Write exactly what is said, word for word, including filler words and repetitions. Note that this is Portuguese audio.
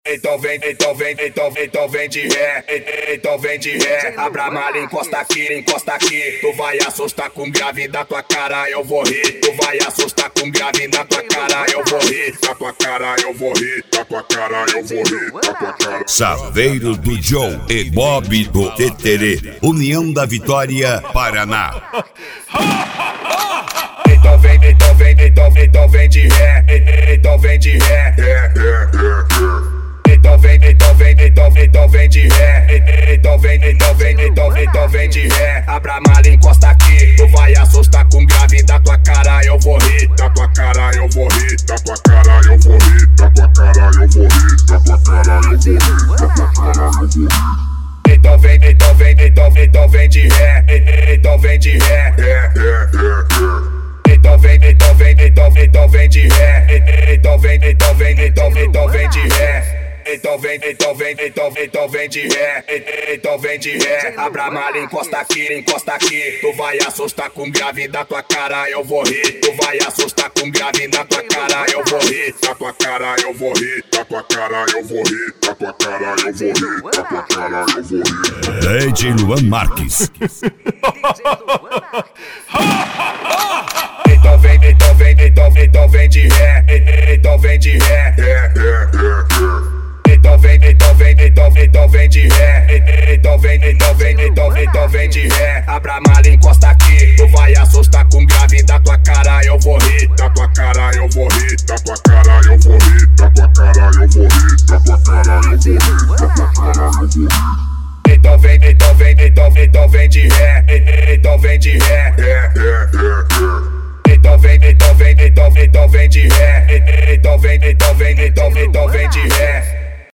Então vem, então vem, então vem, então vem de ré, então vem de ré. Abra a mala, encosta aqui, encosta aqui. Tu vai assustar com grave da tua cara, eu vou rir. Tu vai assustar com grave da tua cara, eu vou rir. Da tua cara, eu vou rir. Da tua cara, eu vou rir. Da tua cara. Saveiros do Joe e Bob do Teterê, União da Vitória, Paraná. Então vem, então vem, então vem, então vem de ré, então vem de ré. Então vem, então vem, então vem, então vem de ré. Então vem, então vem, então vem, então vem de ré. Abra a mala, encosta aqui. Tu vai assustar com grave da tua cara, eu vou rir. Da tua cara, eu vou rir. Da tua cara, eu vou rir. Da tua cara, eu vou rir. Da tua cara, eu vou rir. Da tua cara, eu vou rir. Então vem, então vem, então vem, então vem de ré. Então vem de ré. Então vem, então vem, então vem, então vem de ré. Então vem, então vem, então vem, então vem de ré. Então vem, então vem, então vem, então vem de ré. Então vem de ré. Abra a mala, encosta aqui, encosta aqui. Tu vai assustar com grave da tua cara, eu vou rir. Tu vai assustar com grave da tua cara, eu vou rir. Da tua cara, eu vou rir. Da tua cara, eu vou rir. Da tua cara, eu vou rir. Da tua cara, eu vou rir. D J Luan Marques. Então vem, então vem, então vem, então vem de ré. Então vem de ré. Então vem, então vem, então vem, então vem de ré. Então vem, então vem, então vem, então vem de ré. Abra a mala, encosta aqui. Tu vai assustar com grave da tua cara, eu vou rir. Da tua cara, eu vou rir. Da tua cara, eu vou rir. Da tua cara, eu vou rir. Da tua cara, eu vou rir. Da tua cara, eu vou rir. Então vem, então vem, então vem, então vem de ré. Então vem de ré. Então vem, então vem, então vem, então vem de ré. Então vem, então vem, então vem, então vem de ré.